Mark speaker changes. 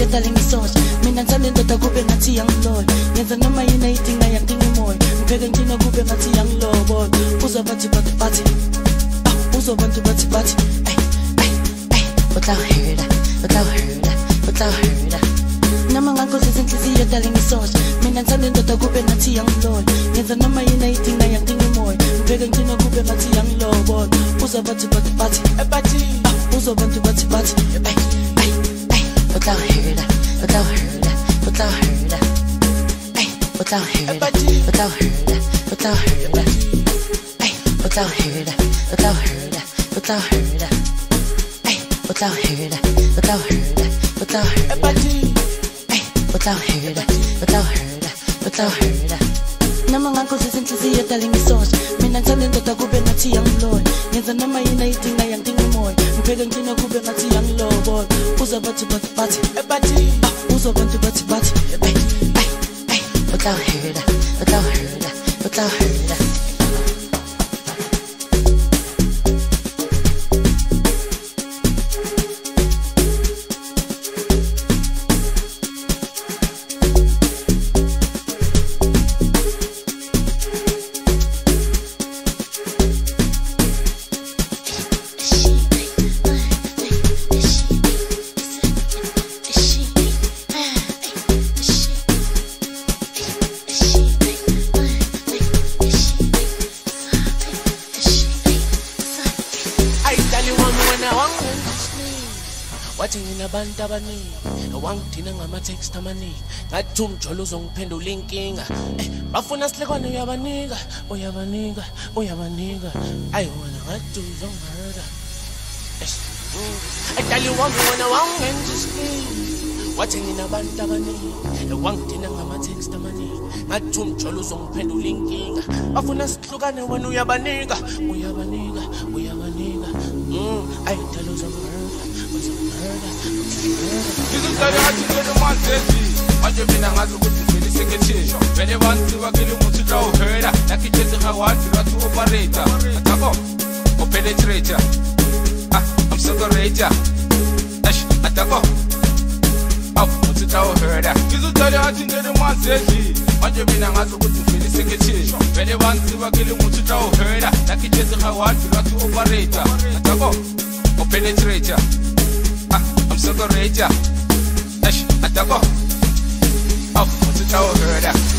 Speaker 1: darling isoja mina ngithanda indoda kube ngathi young yenza noma yini ayidinga yangidinga imoya ngibheke ngina kube ngathi young boy uzobathi bathi uzobantu bathi without her Nama ngakho sezinhliziyo darling isoja mina ngithanda indoda kube ngathi young yenza noma yini ayidinga yangidinga imoya ngibheke ngina kube ngathi young boy uzobathi bathi uzobantu bathi without her Nama ngakho sezinhliziyo darling isoja mina ngithanda indoda kube ngathi young yenza noma yini ayidinga yangidinga imoya ngibheke ngina kube ngathi young boy uzobathi uzobantu bathi without her Abantu abaningi wangidina ngama-text amaningi ngathi umjolo uzongiphendula inkinga bafuna sihlekwane uyabanika ayiwona ngathi uzongihurta ayidali wami wena wangenza isipili wathi nginabantu abaningi wangidina ngama-text amaningi ngathi umjolo uzongiphendula inkinga bafuna sihlukane wena uyabanika ayidali uzongihurta
Speaker 2: Ngizuthatha ngathi ngene manje manje mina ngazi ukuthi vele sekethe vele bantu bakele umuntu trawuhera nakithethe ngawathi bathi operator atako openetrator I'm separator atako umuntu trawuhera ngizuthatha ngathi ngene manje mina ngazi ukuthi vele sekethe vele bantu bakele umuntu trawuhera nakithethe ngawathi bathi operator atako openetrator I'm separator atako what's it all heard